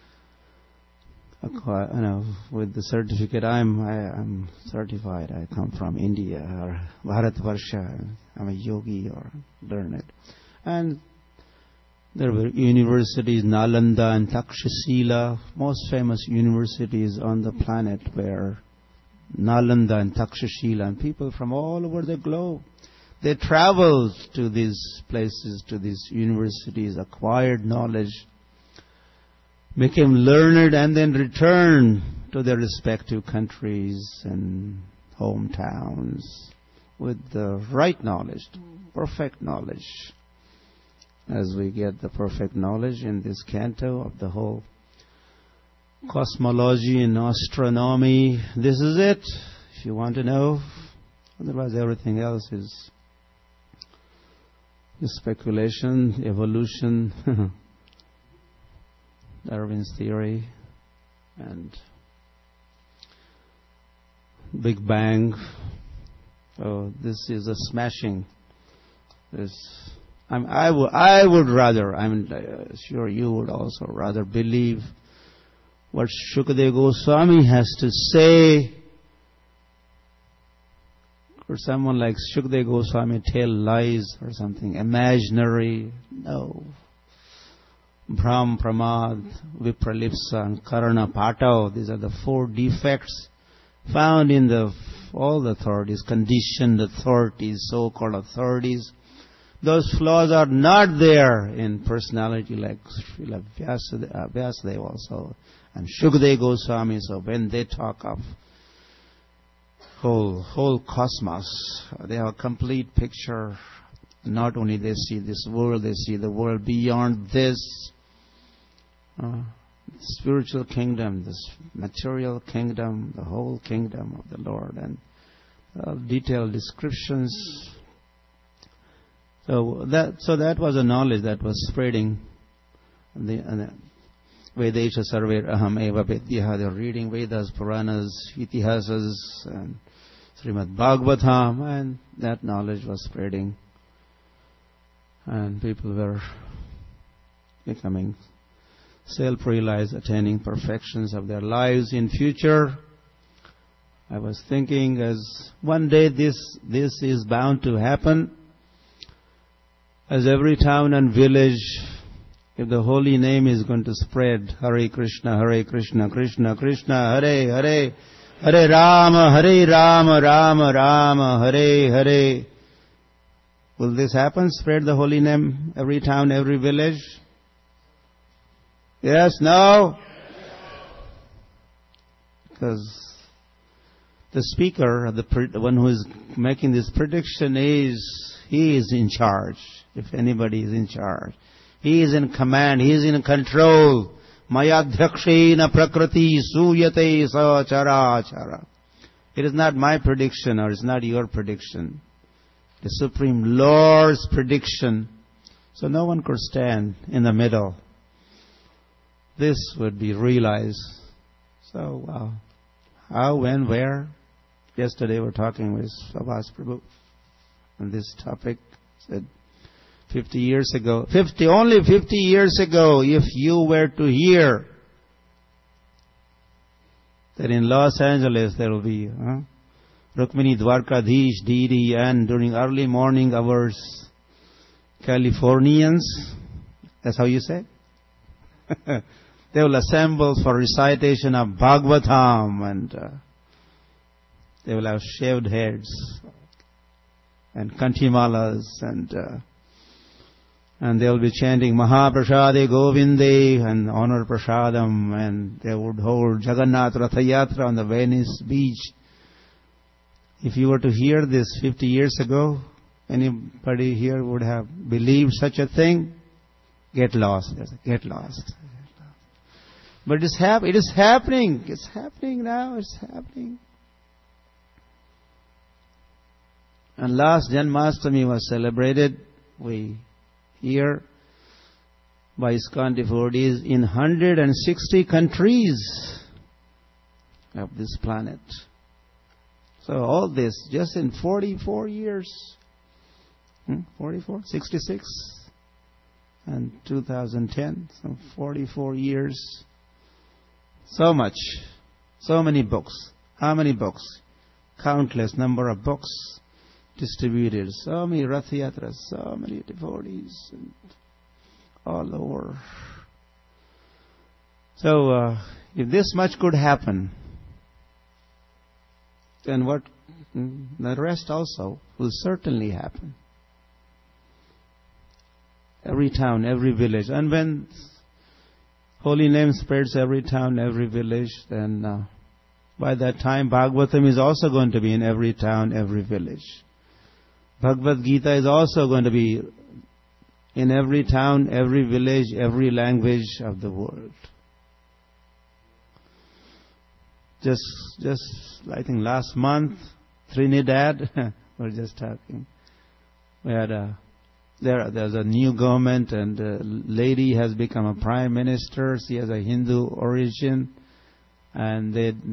with the certificate. I'm certified. I come from India or Bharatvarsha. I'm a yogi or learned. And there were universities, Nalanda and Takshashila, most famous universities on the planet were Nalanda and Takshashila, and people from all over the globe, they traveled to these places, to these universities, acquired knowledge, became learned, and then returned to their respective countries and hometowns with the right knowledge, perfect knowledge. As we get the perfect knowledge in this canto of the whole cosmology and astronomy, this is it, if you want to know. Otherwise everything else is speculation, evolution, Darwin's theory, and Big Bang. So this is a smashing. I would rather, I'm sure you would also rather believe what Shukadeva Goswami has to say. Or someone like Shukadeva Goswami tell lies or something imaginary. No. Brahm, Pramad, Vipralipsa, and Karana Patav. These are the four defects found in all the authorities, conditioned authorities, so-called authorities. Those flaws are not there in personality like Srila Vyasadeva also and Shukadeva Goswami. So when they talk of whole cosmos, they have a complete picture. Not only they see this world, they see the world beyond this. Spiritual kingdom, this material kingdom, the whole kingdom of the Lord, and detailed descriptions. So that was a knowledge that was spreading. Vedesha Sarver Aham Eva Vedyaha. They were reading Vedas, Puranas, Itihasas, and Srimad Bhagavatam, and that knowledge was spreading. And people were becoming self-realized, attaining perfections of their lives in future. I was thinking as one day this is bound to happen. As every town and village, if the holy name is going to spread, Hare Krishna, Krishna Krishna, Hare Hare, Hare Rama, Rama Rama, Hare Hare. Will this happen? Spread the holy name, every town, every village? Yes, no? Because the speaker, the one who is making this prediction he is in charge, if anybody is in charge. He is in command, he is in control. Mayadhyakshena prakriti suyate sa chara chara. It is not my prediction or it's not your prediction. The Supreme Lord's prediction. So no one could stand in the middle. This would be realized. So, how, when, where? Yesterday we were talking with Savas Prabhu on this topic. Said 50 years ago, only 50 years ago, if you were to hear that in Los Angeles there will be Rukmini Dwarkadhish deity, and during early morning hours, Californians, that's how you say? They will assemble for recitation of Bhagavatam, and they will have shaved heads and kantimalas, and they will be chanting Mahaprasade Govinde and Honor Prasadam, and they would hold Jagannath Ratha Yatra on the Venice beach. If you were to hear this 50 years ago, anybody here would have believed such a thing? Get lost. Get lost. But it is happening. It's happening now. It's happening. And last Janmashtami was celebrated, we hear, by ISKCON devotees in 160 countries of this planet. So all this just in 44 years. 44? 66? And 2010. So 44 years. So much. So many books. How many books? Countless number of books distributed. So many Rath Yatras. So many devotees. And all over. So if this much could happen, then what? The rest also will certainly happen. Every town, every village. And when holy name spreads every town, every village, then by that time Bhagavatam is also going to be in every town, every village. Bhagavad Gita is also going to be in every town, every village, every language of the world. Just I think last month, Trinidad, we were just talking. We had there's a new government, and a lady has become a prime minister. She has a Hindu origin, and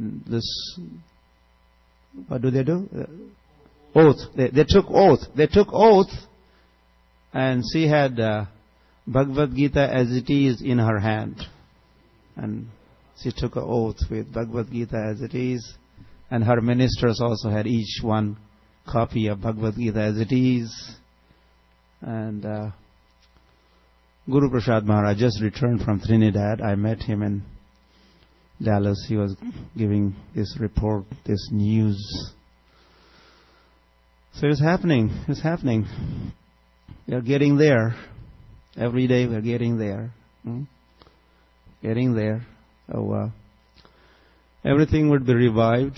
what do? Oath. They took oath. They took oath, and she had Bhagavad Gita as it is in her hand, and she took an oath with Bhagavad Gita as it is, and her ministers also had each one copy of Bhagavad Gita as it is. And Guru Prasad Maharaj just returned from Trinidad. I met him in Dallas. He was giving this report, this news. So it's happening. It's happening. We are getting there. Every day we are getting there. Getting there. So everything would be revived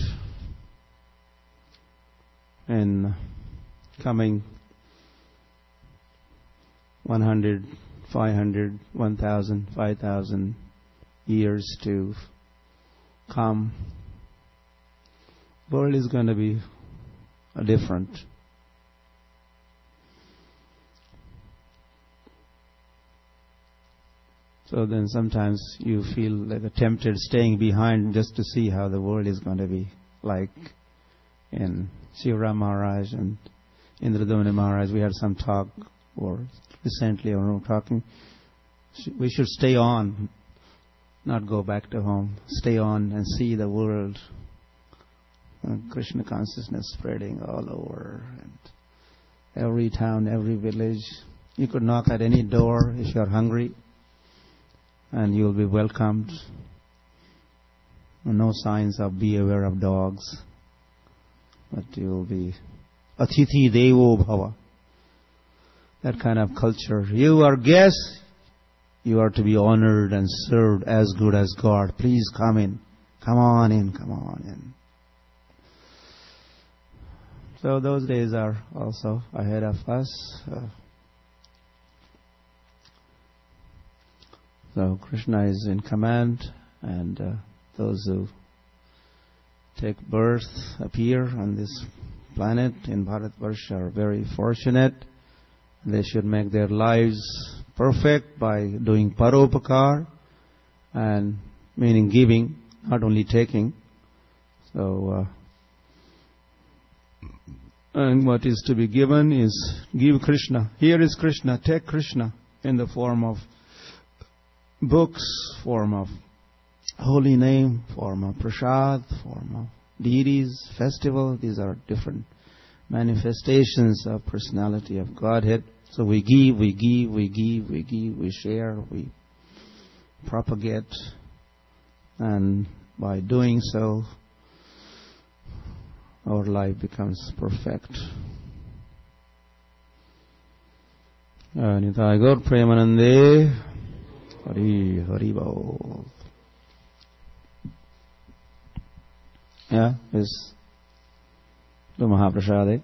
in coming 100, 500, 1,000, 5,000 years to come. The world is going to be different. So then sometimes you feel like tempted staying behind just to see how the world is going to be like in Shivaram Maharaj and Indradhamani Maharaj. We had some talk or recently or talking. We should stay on, not go back to home. Stay on and see the world Krishna consciousness spreading all over, and every town, every village. You could knock at any door if you're hungry, and you'll be welcomed. No signs of be aware of dogs, but you'll be Atithi Devo Bhava. That kind of culture. You are guests, you are to be honored and served as good as God. Please come in. Come on in, come on in. So those days are also ahead of us. So Krishna is in command, and those who take birth, appear on this planet in Bharatvarsha are very fortunate. They should make their lives perfect by doing paropakar, and meaning giving, not only taking. So, and what is to be given is give Krishna. Here is Krishna. Take Krishna in the form of books, form of holy name, form of prasad, form of deities, festival. These are different manifestations of personality of Godhead. So we give, we give, we give, we give, we share, we propagate, and by doing so, our life becomes perfect. Nitai Gaur Premanande Hari Hari Bol. Yeah, is the Mahaprasade.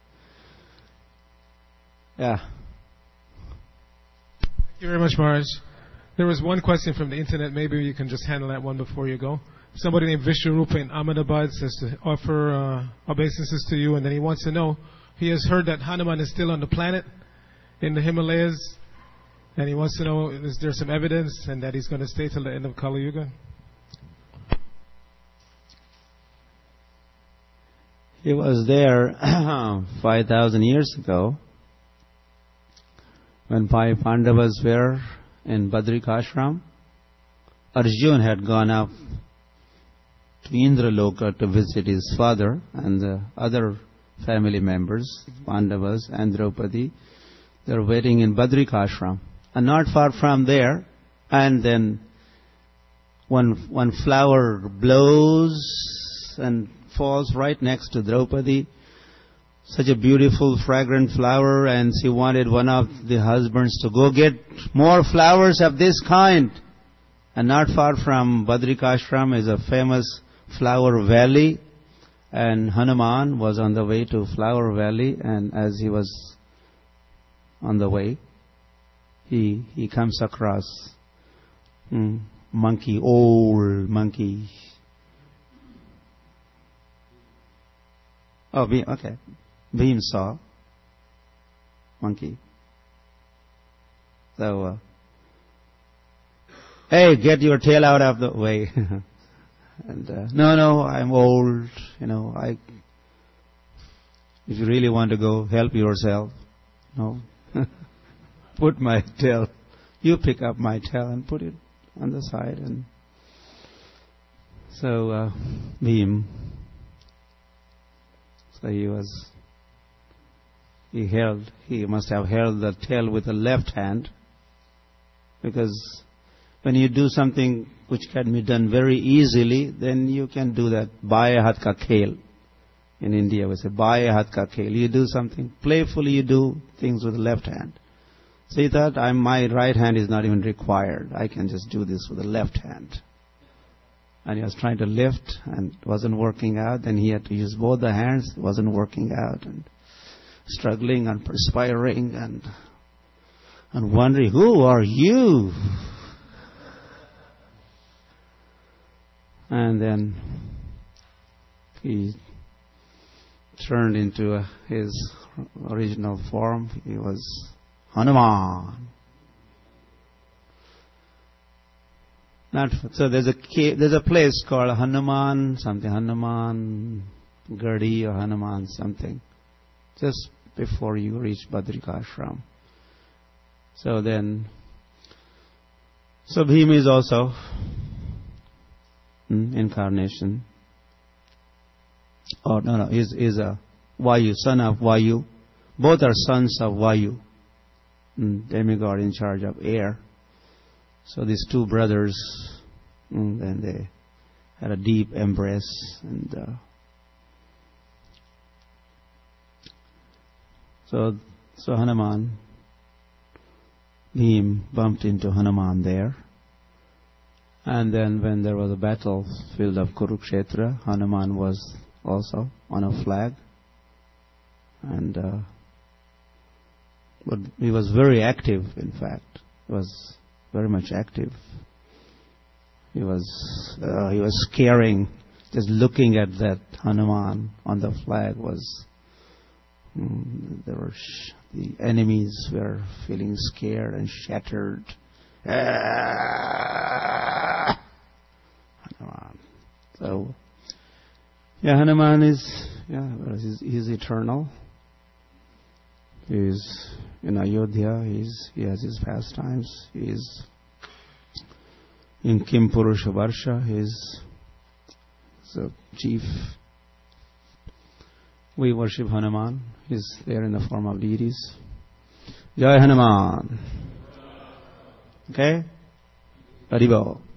Yeah. Thank you very much, Maharaj. There was one question from the internet. Maybe you can just handle that one before you go. Somebody named Vishwarupa in Ahmedabad says to offer obeisances to you, and then he wants to know, he has heard that Hanuman is still on the planet in the Himalayas, and he wants to know, is there some evidence and that he's going to stay till the end of Kali Yuga? He was there 5,000 years ago when five Pandavas were in Badrikashram. Arjuna had gone up to Indraloka to visit his father and the other family members, Pandavas and Draupadi. They were waiting in Badrikashram. And not far from there, and then one flower blows and falls right next to Draupadi. Such a beautiful, fragrant flower, and she wanted one of the husbands to go get more flowers of this kind. And not far from Badrikashram is a famous flower valley, and Hanuman was on the way to Flower Valley, and as he was on the way, he comes across monkey, old monkey. Oh, okay. Bhim saw monkey. So, hey, get your tail out of the way. And no, I'm old. If you really want to go, help yourself. No, put my tail. You pick up my tail and put it on the side. And so Bhim. So he must have held the tail with the left hand, because when you do something which can be done very easily, then you can do that. Baya hat ka khel. In India we say baya hat ka khel. You do something playfully, you do things with the left hand. So he thought, my right hand is not even required. I can just do this with the left hand. And he was trying to lift and it wasn't working out. Then he had to use both the hands. It wasn't working out, and struggling and perspiring and wondering, who are you? And then he turned into his original form. He was Hanuman. So there's a place called Hanuman Gardi or Hanuman something, just before you reach Badrikashram. So Bhima is also incarnation. Oh, no, is a Vayu, son of Vayu. Both are sons of Vayu, demigod in charge of air. So these two brothers, then they had a deep embrace, and so Hanuman, Bhim bumped into Hanuman there. And then when there was a battlefield of Kurukshetra, Hanuman was also on a flag. And but he was very active, in fact. He was very much active. He was scaring. Just looking at that Hanuman on the flag was, the enemies were feeling scared and shattered. Hanuman. So, Hanuman he's eternal. He's in Ayodhya. He has his pastimes. He's in Kim Purusha Varsha. He's the chief. We worship Hanuman. He's there in the form of deities. Jai Hanuman. Okay? Haribol.